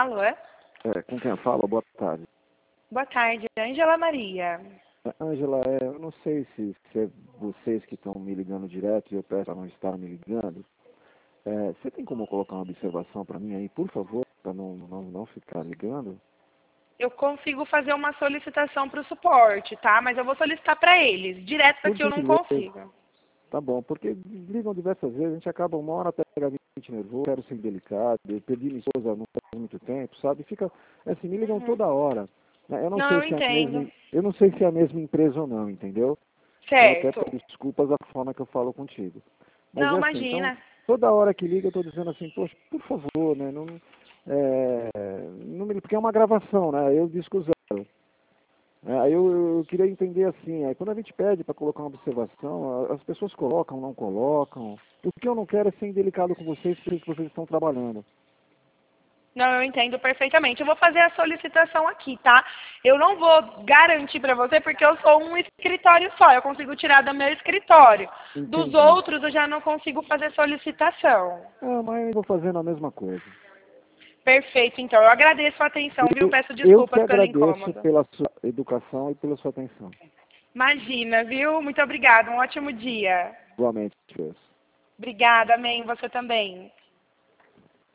falo, é? Com quem eu falo? Boa tarde. Boa tarde, Ângela Maria. Ângela, eu não sei se é vocês que estão me ligando direto e eu peço para não estar me ligando. Você tem como colocar uma observação para mim aí, por favor, para não ficar ligando? Eu consigo fazer uma solicitação para o suporte, tá? Mas eu vou solicitar para eles. Direto Por daqui eu não gentileza. consigo. Tá bom, porque ligam diversas vezes, a gente acaba uma hora pega 20 nervoso, quero ser delicado, eu perdi minha esposa não faz muito tempo, sabe? Fica, assim, me ligam Uhum. toda hora. Né? Não, eu entendo. Eu não sei se é a mesma empresa ou não, entendeu? Eu até Certo. peço desculpas da forma que eu falo contigo. Mas Não, é assim, então, imagina. toda hora que liga eu estou dizendo assim, poxa, por favor, né? Porque é uma gravação, né? Eu disco zero. Aí eu queria entender assim, quando a gente pede para colocar uma observação, as pessoas colocam, não colocam. O que eu não quero é ser indelicado com vocês, porque vocês estão trabalhando. Não, eu entendo perfeitamente. Eu vou fazer a solicitação aqui, tá? Eu não vou garantir para você porque eu sou um escritório só. Eu consigo tirar do meu escritório. Dos Entendi. outros eu já não consigo fazer solicitação. Mas eu vou fazendo a mesma coisa. Perfeito, então. Eu agradeço a atenção, viu? Eu, Peço eu que desculpas pelo agradeço incômodo. pela sua educação e pela sua atenção. Imagina, viu? Muito obrigada. Um ótimo dia. Igualmente, Deus. Obrigada, amém. Você também.